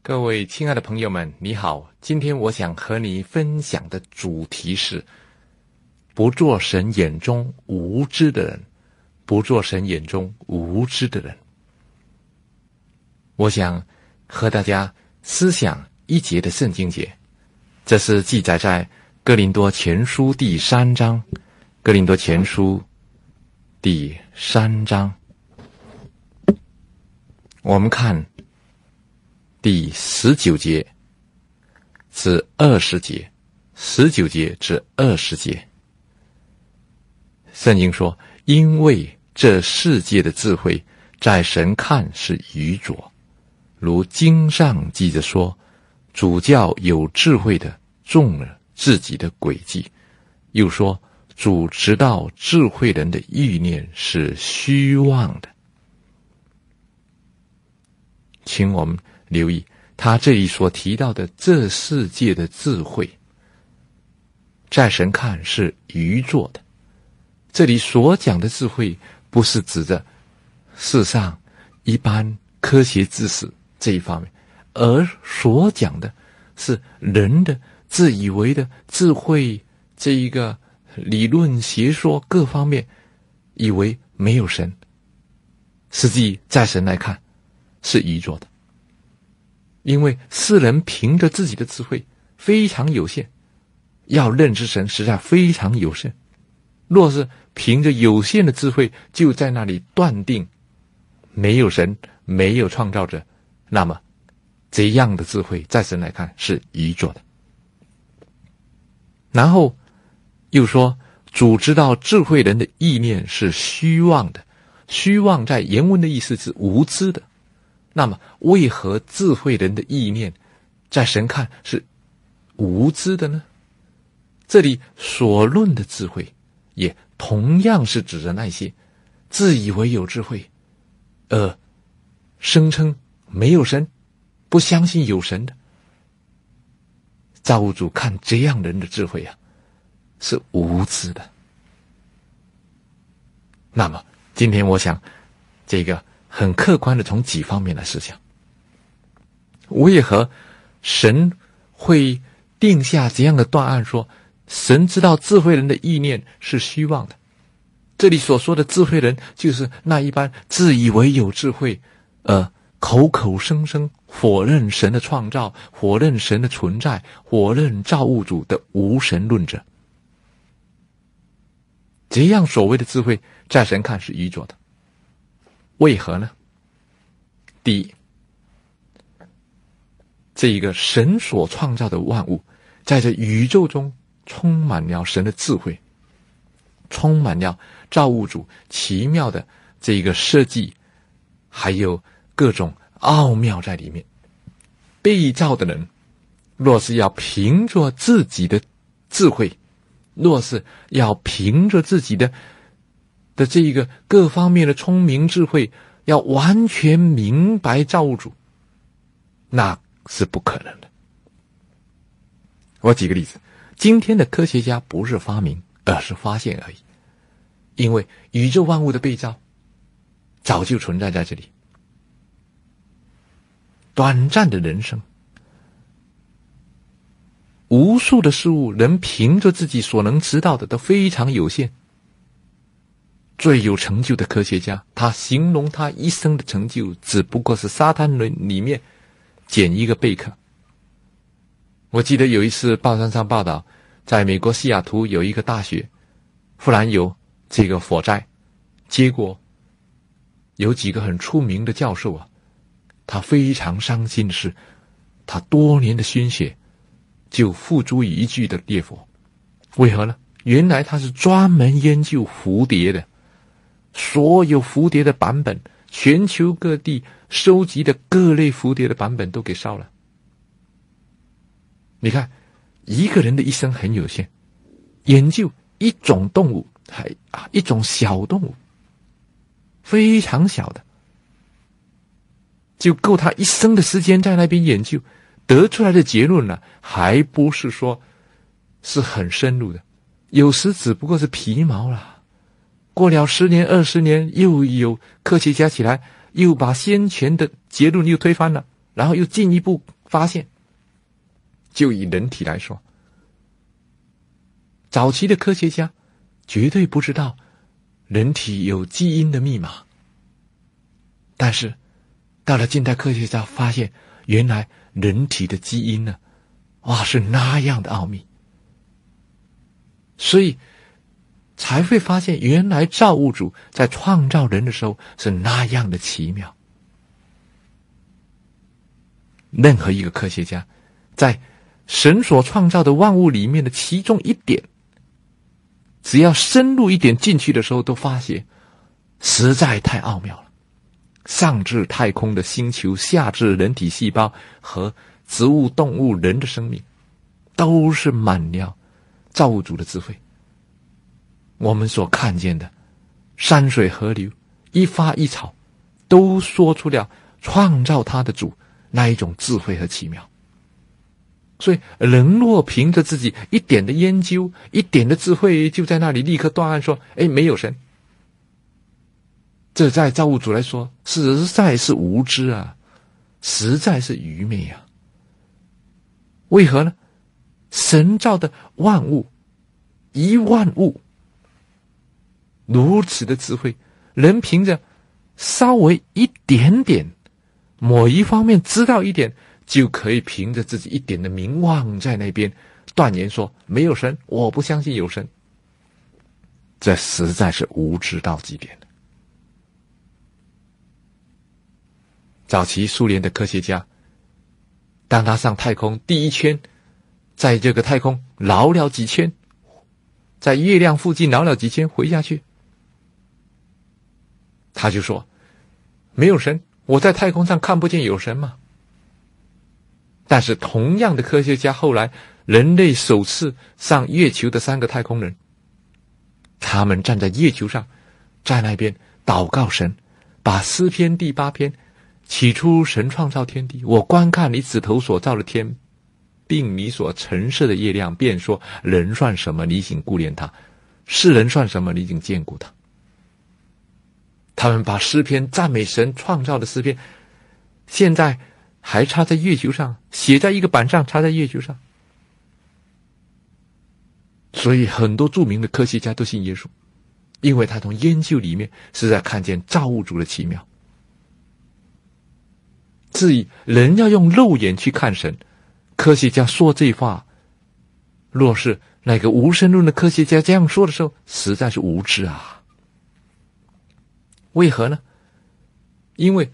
各位亲爱的朋友们，你好，今天我想和你分享的主题是不做神眼中无知的人，不做神眼中无知的人。我想和大家思想一节的圣经节，这是记载在哥林多前书第3章，哥林多前书第3章，我们看第19节至20节，19节至20节。圣经说，因为这世界的智慧在神看是愚拙，如经上记着说，主叫有智慧的中了自己的诡计，又说主知道智慧人的意念是虚妄的。请我们留意他这里所提到的这世界的智慧在神看是愚拙的。这里所讲的智慧不是指着世上一般科学知识这一方面，而所讲的是人的自以为的智慧，这一个理论学说各方面以为没有神，实际在神来看是愚拙的。因为世人凭着自己的智慧非常有限，要认知神实在非常有限。若是凭着有限的智慧就在那里断定没有神，没有创造者，那么这样的智慧在神来看是愚拙的。然后又说，主知道智慧人的意念是虚妄的，虚妄在原文的意思是无知的。那么为何智慧人的意念在神看是无知的呢？这里所论的智慧也同样是指着那些自以为有智慧声称没有神，不相信有神的。造物主看这样人的智慧是无知的。那么今天我想这个很客观的从几方面来思想，为何神会定下这样的断案，说神知道智慧人的意念是虚妄的。这里所说的智慧人就是那一般自以为有智慧口口声声否认神的创造，否认神的存在，否认造物主的无神论者。这样所谓的智慧在神看是愚拙的。为何呢？第一，这一个神所创造的万物在这宇宙中充满了神的智慧，充满了造物主奇妙的这一个设计，还有各种奥妙在里面。被造的人若是要凭着自己的智慧，若是要凭着自己的这一个各方面的聪明智慧，要完全明白造物主，那是不可能的。我举个例子，今天的科学家不是发明，而是发现而已。因为宇宙万物的被造早就存在在这里。短暂的人生，无数的事物人凭着自己所能知道的都非常有限。最有成就的科学家，他形容他一生的成就只不过是沙滩里面捡一个贝壳。我记得有一次报章上报道，在美国西雅图有一个大学忽然有这个火灾，结果有几个很出名的教授他非常伤心的是，他多年的心血就付诸于一具的烈火。为何呢？原来他是专门研究蝴蝶的，所有蝴蝶的版本，全球各地收集的各类蝴蝶的版本都给烧了。你看，一个人的一生很有限，研究一种动物，一种小动物，非常小的，就够他一生的时间在那边研究，得出来的结论呢，还不是说是很深入的，有时只不过是皮毛啦。过了10年20年，又有科学家起来，又把先前的结论又推翻了，然后又进一步发现，就以人体来说，早期的科学家绝对不知道人体有基因的密码，但是到了近代科学家发现，原来人体的基因呢，是那样的奥秘，所以才会发现原来造物主在创造人的时候是那样的奇妙。任何一个科学家在神所创造的万物里面的其中一点，只要深入一点进去的时候，都发现实在太奥妙了。上至太空的星球，下至人体细胞和植物、动物、人的生命，都是满了造物主的智慧。我们所看见的山水河流，一花一草，都说出了创造它的主那一种智慧和奇妙。所以人若凭着自己一点的研究，一点的智慧，就在那里立刻断案说没有神，这在造物主来说实在是无知啊，实在是愚昧啊。为何呢？神造的万物一万物如此的智慧，人凭着稍微一点点某一方面知道一点，就可以凭着自己一点的名望在那边断言说没有神，我不相信有神。这实在是无知到极点的。早期苏联的科学家，当他上太空第一圈，在这个太空绕了几圈，在月亮附近绕了几圈回下去，他就说没有神，我在太空上看不见有神嘛。但是同样的科学家，后来人类首次上月球的3个太空人，他们站在月球上，在那边祷告神，把诗篇第8篇，起初神创造天地，我观看你指头所造的天，并你所陈设的月亮，便说人算什么，你竟顾念他；世人算什么，你竟眷顾他。他们把诗篇赞美神创造的诗篇，现在还插在月球上，写在一个板上，插在月球上。所以很多著名的科学家都信耶稣，因为他从研究里面是在看见造物主的奇妙。至于人要用肉眼去看神，科学家说这话，若是那个无神论的科学家这样说的时候，实在是无知啊。为何呢？因为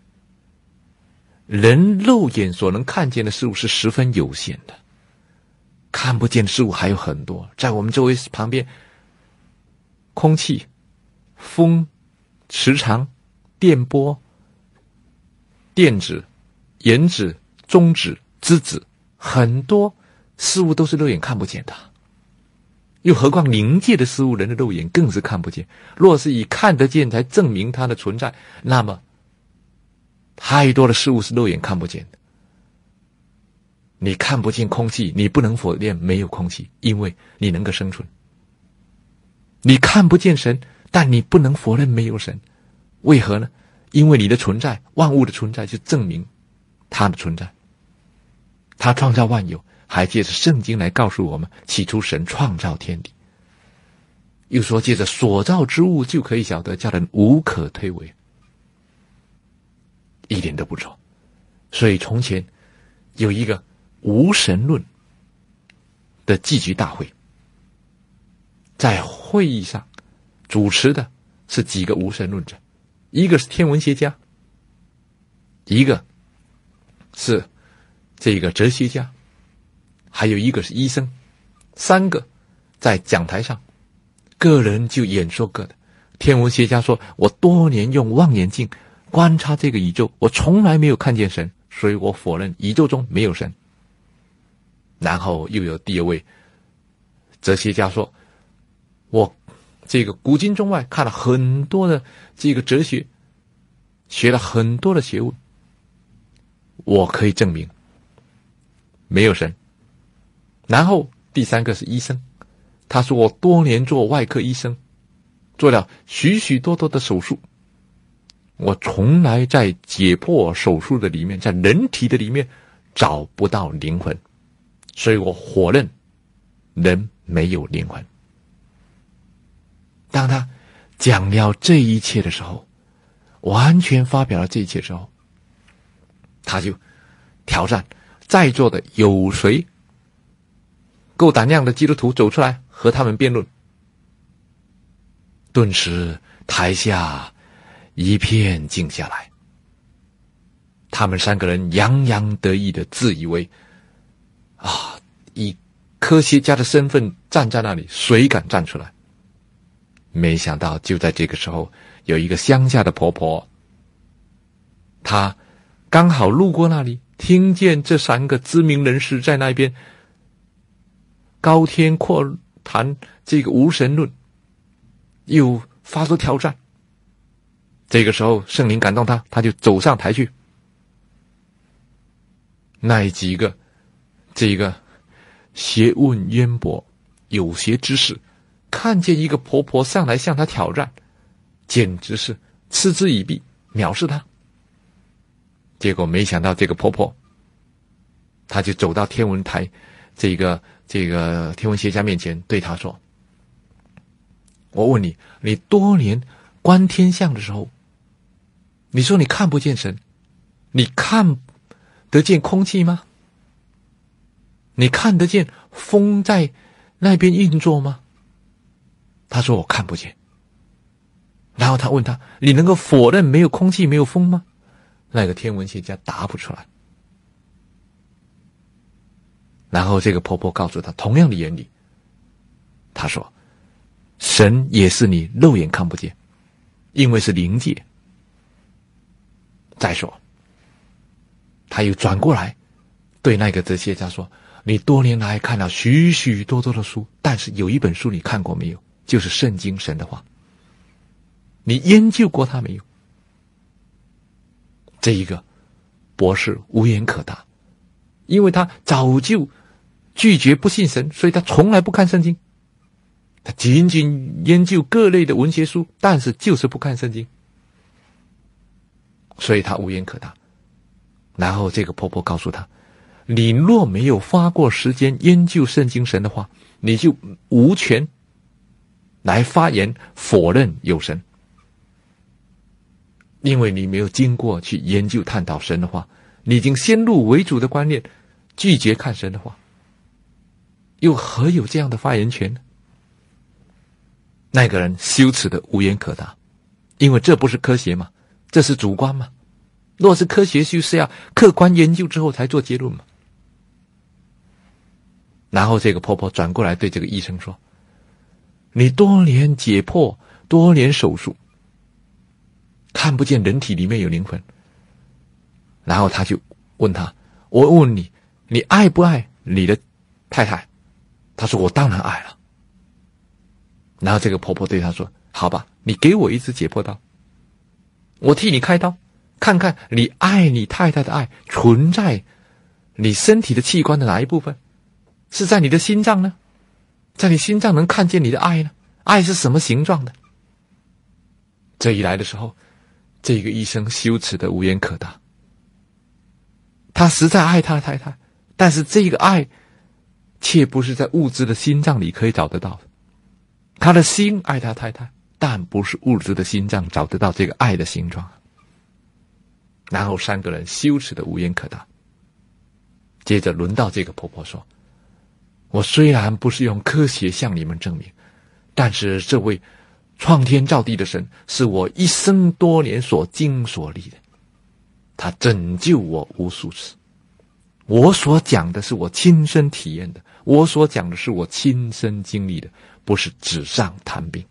人肉眼所能看见的事物是十分有限的，看不见的事物还有很多，在我们周围旁边，空气、风、磁场、电波、电子、原子、中子、质子，很多事物都是肉眼看不见的。又何况灵界的事物，人的肉眼更是看不见。若是以看得见才证明它的存在，那么太多的事物是肉眼看不见的。你看不见空气，你不能否认没有空气，因为你能够生存。你看不见神，但你不能否认没有神。为何呢？因为你的存在，万物的存在就证明它的存在。他创造万有，还借着圣经来告诉我们，起初神创造天地。又说借着所造之物就可以晓得，叫人无可推诿，一点都不错。所以从前有一个无神论的祭局大会，在会议上主持的是几个无神论者，一个是天文学家，一个是这个哲学家，还有一个是医生，3个在讲台上，个人就演说各的。天文学家说，我多年用望远镜观察这个宇宙，我从来没有看见神，所以我否认宇宙中没有神。然后又有第2位哲学家说，我这个古今中外看了很多的这个哲学，学了很多的学问，我可以证明没有神。然后第3个是医生，他说我多年做外科医生，做了许许多多的手术，我从来在解剖手术的里面，在人体的里面找不到灵魂，所以我否认人没有灵魂。当他讲了这一切的时候，完全发表了这一切之后，他就挑战在座的有谁够胆量的基督徒走出来和他们辩论。顿时台下一片静下来，他们三个人洋洋得意的自以为以科学家的身份站在那里，谁敢站出来？没想到就在这个时候，有一个乡下的婆婆，她刚好路过那里，听见这三个知名人士在那边高天阔谈这个无神论，又发出挑战。这个时候圣灵感动她，她就走上台去。那几个这个学问渊博有学之士看见一个婆婆上来向她挑战，简直是嗤之以鼻，藐视她。结果没想到这个婆婆，她就走到天文台这个天文学家面前，对他说：我问你，你多年观天象的时候，你说你看不见神，你看得见空气吗？你看得见风在那边运作吗？他说我看不见。然后他问他，你能够否认没有空气没有风吗？那个天文学家答不出来。然后这个婆婆告诉他同样的原理，他说神也是你肉眼看不见，因为是灵界。再说他又转过来对那个哲学家说，你多年来看了许许多多的书，但是有一本书你看过没有？就是圣经神的话，你研究过它没有？这一个博士无言可答，因为他早就拒绝不信神，所以他从来不看圣经。他仅仅研究各类的文学书，但是就是不看圣经，所以他无言可答。然后这个婆婆告诉他，你若没有花过时间研究圣经神的话，你就无权来发言否认有神，因为你没有经过去研究探讨神的话，你已经先入为主的观念拒绝看神的话，又何有这样的发言权呢？那个人羞耻的无言可答，因为这不是科学嘛，这是主观嘛。若是科学就是要客观研究之后才做结论嘛。然后这个婆婆转过来对这个医生说，你多年解剖，多年手术，看不见人体里面有灵魂。然后他就问他，我问你，你爱不爱你的太太？他说我当然爱了。然后这个婆婆对他说，好吧，你给我一支解剖刀，我替你开刀，看看你爱你太太的爱存在你身体的器官的哪一部分？是在你的心脏呢？在你心脏能看见你的爱呢？爱是什么形状的？这一来的时候，这个医生羞耻的无言可答。他实在爱他的太太，但是这个爱却不是在物质的心脏里可以找得到的。他的心爱他太太，但不是物质的心脏找得到这个爱的形状。然后三个人羞耻的无言可答。接着轮到这个婆婆说，我虽然不是用科学向你们证明，但是这位创天造地的神是我一生多年所经所历的，他拯救我无数次。我所讲的是我亲身体验的，我所讲的是我亲身经历的，不是纸上谈兵。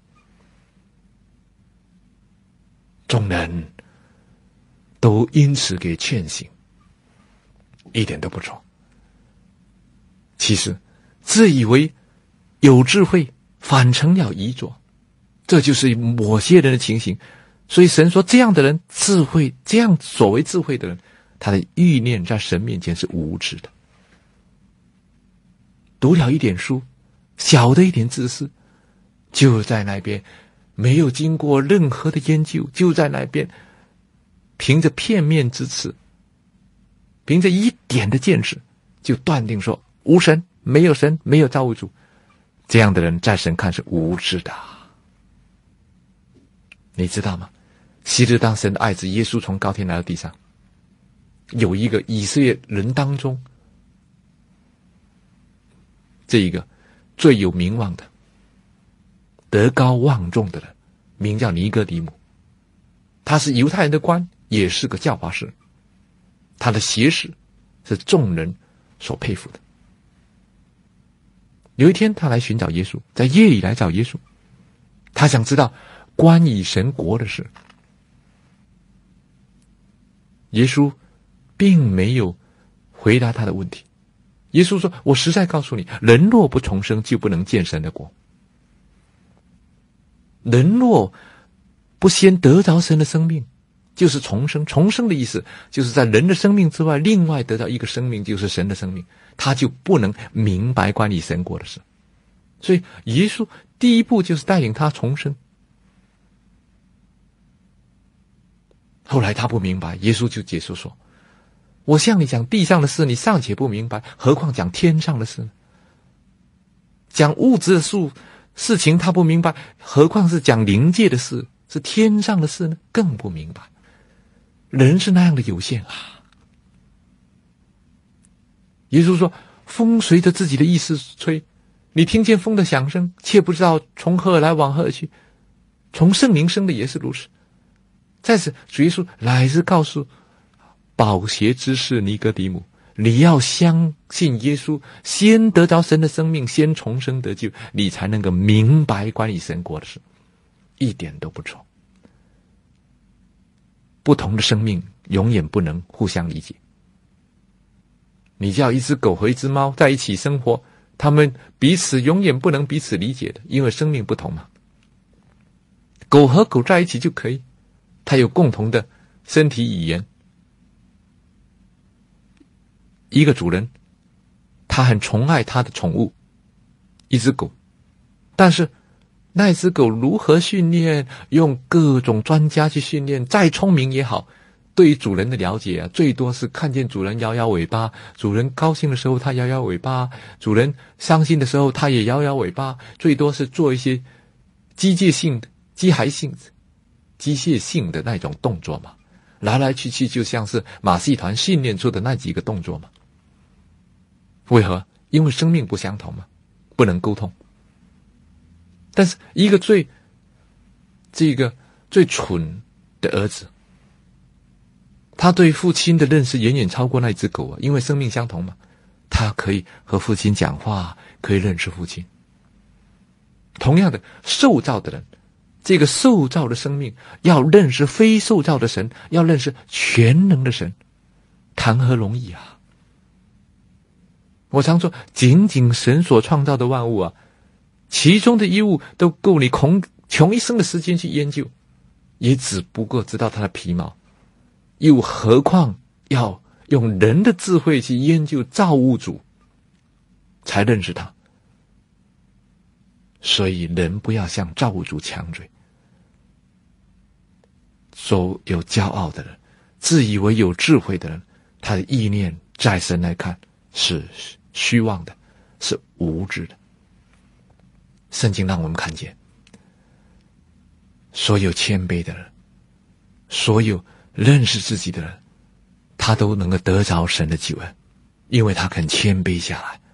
众人都因此给劝醒，一点都不错。其实自以为有智慧，反成了愚拙，这就是某些人的情形。所以神说，这样的人智慧，这样所谓智慧的人，他的欲念在神面前是无知的。读了一点书，小的一点知识，就在那边没有经过任何的研究，就在那边凭着片面之词凭着一点的见识就断定说无神，没有神，没有造物主，这样的人在神看是无知的。你知道吗？昔日当神的爱子耶稣从高天来到地上，有一个以色列人当中这一个最有名望的德高望重的人，名叫尼哥底母。他是犹太人的官，也是个教法师，他的学识是众人所佩服的。有一天他来寻找耶稣，在夜里来找耶稣，他想知道关于神国的事。耶稣并没有回答他的问题。耶稣说，我实在告诉你，人若不重生，就不能见神的国。人若不先得着神的生命，就是重生。重生的意思就是在人的生命之外，另外得到一个生命，就是神的生命，他就不能明白关于神国的事。所以耶稣第一步就是带领他重生。后来他不明白，耶稣就解释说，我向你讲地上的事，你尚且不明白，何况讲天上的事呢？讲物质的事情他不明白，何况是讲灵界的事，是天上的事呢？更不明白。人是那样的有限啊。耶稣说，风随着自己的意思吹，你听见风的响声，却不知道从何而来，往何而去。从圣灵生的也是如此。在此，主耶稣乃是告诉宝血之士尼哥底母，你要相信耶稣，先得着神的生命，先重生得救，你才能够明白关于神国的事，一点都不错。不同的生命永远不能互相理解。你叫一只狗和一只猫在一起生活，它们彼此永远不能彼此理解的，因为生命不同嘛。狗和狗在一起就可以，它有共同的身体语言。一个主人，他很宠爱他的宠物，一只狗，但是那只狗如何训练，用各种专家去训练，再聪明也好，对于主人的了解最多是看见主人摇摇尾巴，主人高兴的时候他摇摇尾巴，主人伤心的时候他也摇摇尾巴，最多是做一些机械性的那种动作嘛，来来去去就像是马戏团训练出的那几个动作嘛。为何？因为生命不相同嘛，不能沟通。但是一个最蠢的儿子，他对父亲的认识远远超过那只狗啊，因为生命相同嘛，他可以和父亲讲话，可以认识父亲。同样的，受造的人，这个受造的生命要认识非受造的神，要认识全能的神，谈何容易啊！我常说，仅仅神所创造的万物啊，其中的一物都够你穷一生的时间去研究，也只不过知道它的皮毛，又何况要用人的智慧去研究造物主，才认识他。所以人不要向造物主强嘴。所有骄傲的人，自以为有智慧的人，他的意念在神来看是虚妄的，是无知的。圣经让我们看见，所有谦卑的人，所有认识自己的人，他都能够得着神的救恩，因为他肯谦卑下来，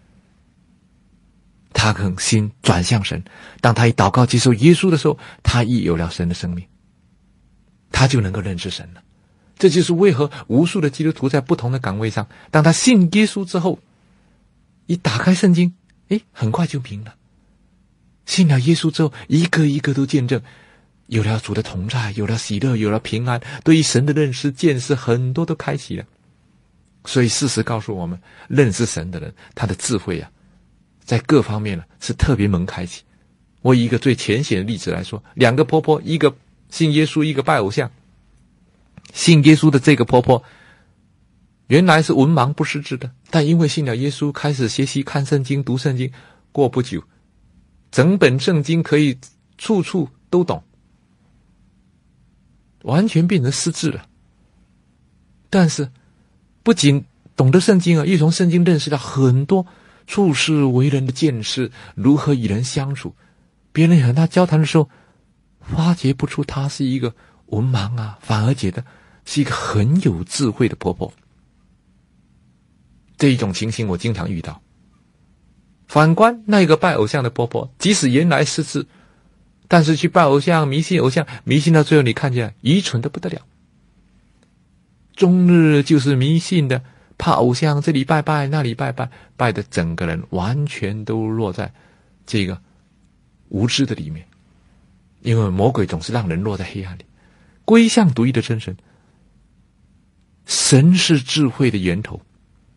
他肯心转向神。当他一祷告接受耶稣的时候，他一有了神的生命，他就能够认识神了。这就是为何无数的基督徒在不同的岗位上，当他信耶稣之后，一打开圣经，很快就明了。信了耶稣之后，一个一个都见证，有了主的同在，有了喜乐，有了平安，对于神的认识见识很多都开启了。所以事实告诉我们，认识神的人，他的智慧在各方面是特别蒙开启。我以一个最浅显的例子来说，两个婆婆，一个信耶稣，一个拜偶像。信耶稣的这个婆婆原来是文盲不识字的，但因为信了耶稣，开始学习看圣经，读圣经，过不久整本圣经可以处处都懂，完全变成识字了。但是不仅懂得圣经啊，又从圣经认识到很多处事为人的见识，如何与人相处。别人和他交谈的时候，发觉不出他是一个文盲啊，反而觉得是一个很有智慧的婆婆。这一种情形我经常遇到。反观那个拜偶像的婆婆，即使原来识字，但是去拜偶像、迷信偶像，迷信到最后你看见愚蠢的不得了，终日就是迷信的，怕偶像，这里拜拜那里拜拜，拜的整个人完全都落在这个无知的里面。因为魔鬼总是让人落在黑暗里。归向独一的真神，神是智慧的源头，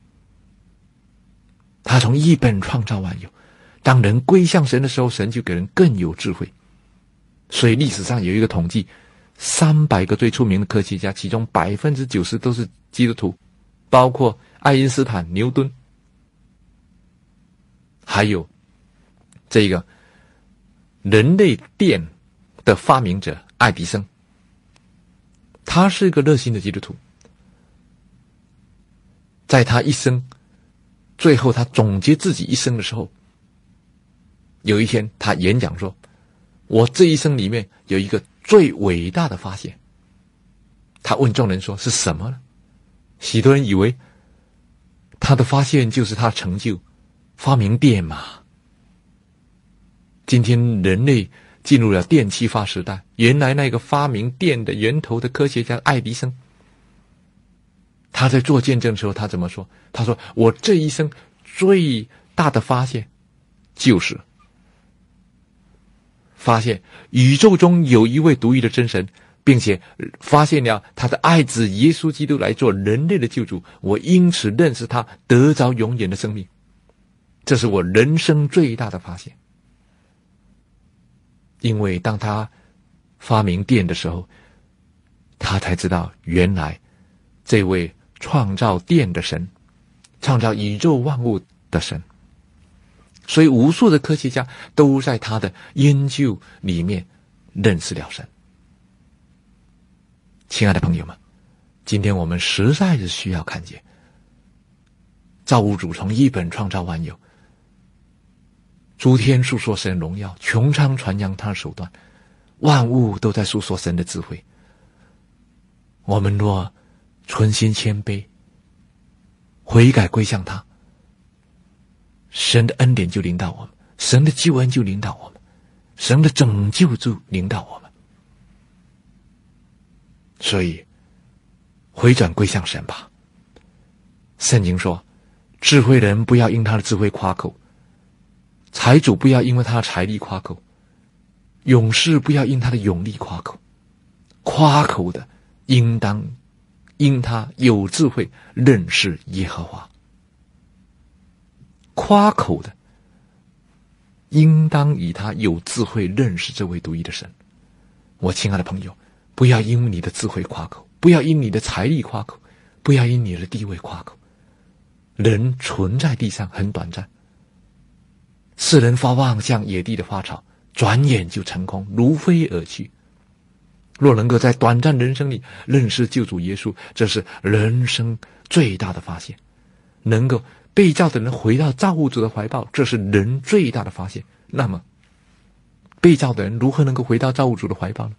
他从一本创造万有。当人归向神的时候，神就给人更有智慧。所以历史上有一个统计，300个最出名的科学家，其中90%都是基督徒，包括爱因斯坦、牛顿，还有这个人类电的发明者爱迪生。他是一个热心的基督徒，在他一生最后他总结自己一生的时候，有一天他演讲说，我这一生里面有一个最伟大的发现。他问众人说是什么呢？许多人以为他的发现就是他的成就，发明电嘛。今天人类进入了电气化时代，原来那个发明电的源头的科学家爱迪生，他在做见证的时候他怎么说？他说，我这一生最大的发现就是发现宇宙中有一位独一的真神，并且发现了他的爱子耶稣基督来做人类的救主，我因此认识他，得着永远的生命。这是我人生最大的发现。因为当他发明电的时候，他才知道原来这位创造电的神，创造宇宙万物的神，所以无数的科学家都在他的研究里面认识了神。亲爱的朋友们，今天我们实在是需要看见造物主从一本创造万有，诸天述说神荣耀，穹苍传扬他的手段，万物都在述说神的智慧。我们若存心谦卑，悔改归向他，神的恩典就临到我们，神的救恩就临到我们，神的拯救就临到我们。所以回转归向神吧。圣经说，智慧人不要因他的智慧夸口，财主不要因为他的财力夸口，勇士不要因他的勇力夸口，夸口的应当因他有智慧认识耶和华。夸口的应当以他有智慧认识这位独一的神。我亲爱的朋友，不要因你的智慧夸口，不要因你的财力夸口，不要因你的地位夸口。人存在地上很短暂，世人发旺像野地的花草，转眼就成空，如飞而去。若能够在短暂人生里认识救主耶稣，这是人生最大的发现。能够被造的人回到造物主的怀抱，这是人最大的发现。那么被造的人如何能够回到造物主的怀抱呢？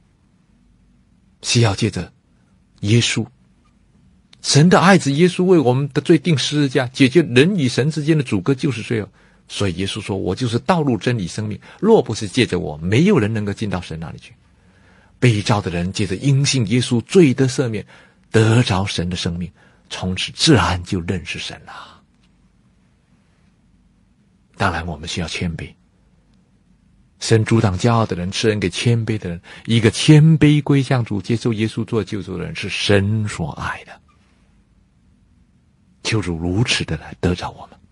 是要借着耶稣，神的爱子耶稣为我们的罪定十字架，解决人与神之间的阻隔，就是罪恶。所以耶稣说，我就是道路真理生命，若不是借着我，没有人能够进到神那里去。被造的人借着因信耶稣罪得赦免，得着神的生命，从此自然就认识神了。当然我们需要谦卑，神阻挡骄傲的人，赐恩给谦卑的人。一个谦卑归向主，接受耶稣做救主的人，是神所爱的。求主如此的来得着我们。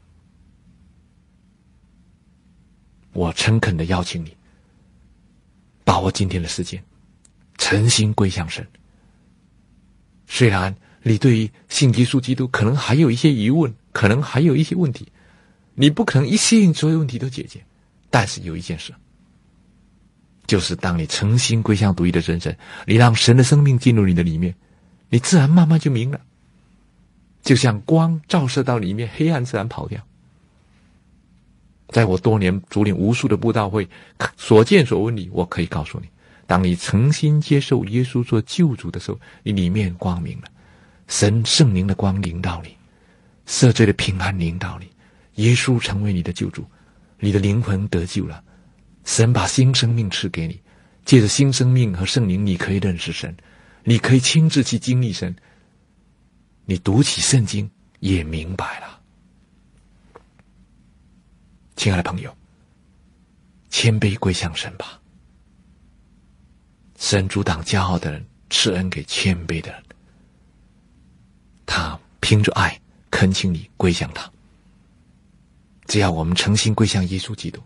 我诚恳的邀请你，把握今天的时间，诚心归向神。虽然你对于信耶稣基督可能还有一些疑问，可能还有一些问题，你不可能一信所有问题都解决，但是有一件事，就是当你诚心归向独一的真神，你让神的生命进入你的里面，你自然慢慢就明了。 就像光照射到里面，黑暗自然跑掉。在我多年主领无数的布道会所见所闻里，我可以告诉你，当你诚心接受耶稣做救主的时候，你里面光明了，神圣灵的光临到你，赦罪的平安临到你，耶稣成为你的救主，你的灵魂得救了，神把新生命赐给你，借着新生命和圣灵，你可以认识神，你可以亲自去经历神，你读起圣经也明白了。亲爱的朋友，谦卑归向神吧。神阻挡骄傲的人，赐恩给谦卑的人。他凭着爱恳请你归向他。只要我们诚心归向耶稣基督，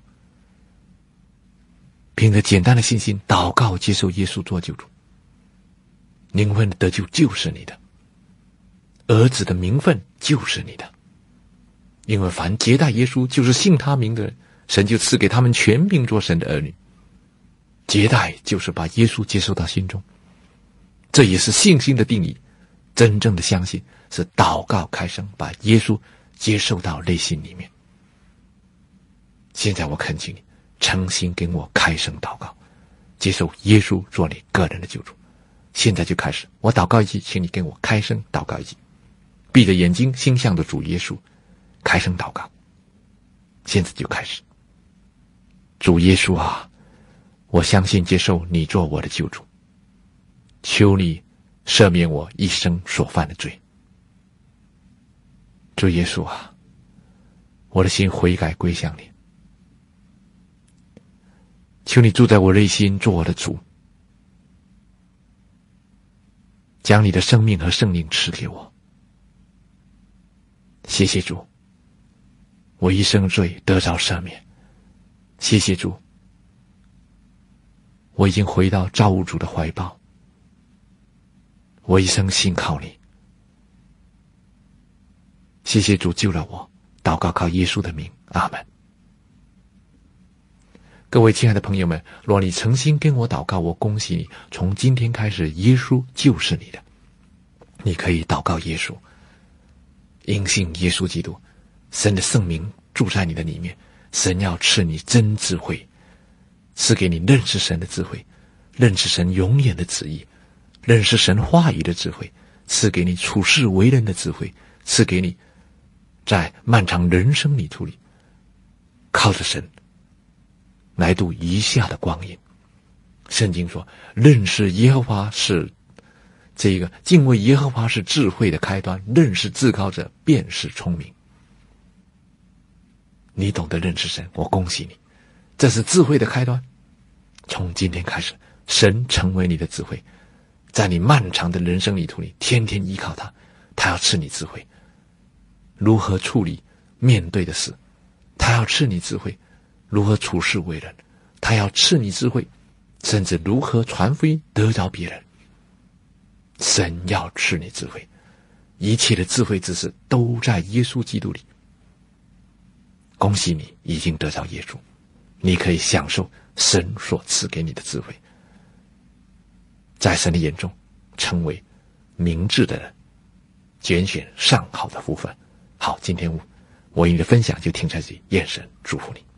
凭着简单的信心祷告接受耶稣做救主，灵魂的得救就是你的，儿子的名分就是你的。因为凡接待耶稣就是信他名的人，神就赐给他们权柄做神的儿女。接待就是把耶稣接受到心中，这也是信心的定义。真正的相信是祷告开声，把耶稣接受到内心里面。现在我恳请你诚心跟我开声祷告，接受耶稣做你个人的救主。现在就开始，我祷告一句，请你跟我开声祷告一句，闭着眼睛心向着主耶稣开声祷告。现在就开始。主耶稣啊，我相信接受你做我的救主，求你赦免我一生所犯的罪。主耶稣啊，我的心悔改归向你，求你住在我内心，做我的主，将你的生命和圣灵赐给我。谢谢主，我一生罪得着赦免。谢谢主，我已经回到造物主的怀抱，我一生信靠你。谢谢主救了我，祷告靠耶稣的名，阿们。各位亲爱的朋友们，若你诚心跟我祷告，我恭喜你，从今天开始耶稣就是你的。你可以祷告耶稣，因信耶稣基督，神的圣名住在你的里面，神要赐你真智慧，赐给你认识神的智慧，认识神永远的旨意，认识神话语的智慧，赐给你处世为人的智慧，赐给你在漫长人生旅途里靠着神来度余下的光阴。圣经说，认识耶和华是这个敬畏耶和华是智慧的开端，认识至高者便是聪明。你懂得认识神，我恭喜你，这是智慧的开端。从今天开始，神成为你的智慧，在你漫长的人生旅途里，天天依靠他，他要赐你智慧，如何处理面对的事，他要赐你智慧，如何处事为人，他要赐你智慧，甚至如何传福音得着别人。神要赐你智慧，一切的智慧知识都在耶稣基督里。恭喜你已经得着耶稣，你可以享受神所赐给你的智慧，在神的眼中成为明智的人，拣选上好的福分。好，今天我与你的分享就停在这里，愿神祝福你。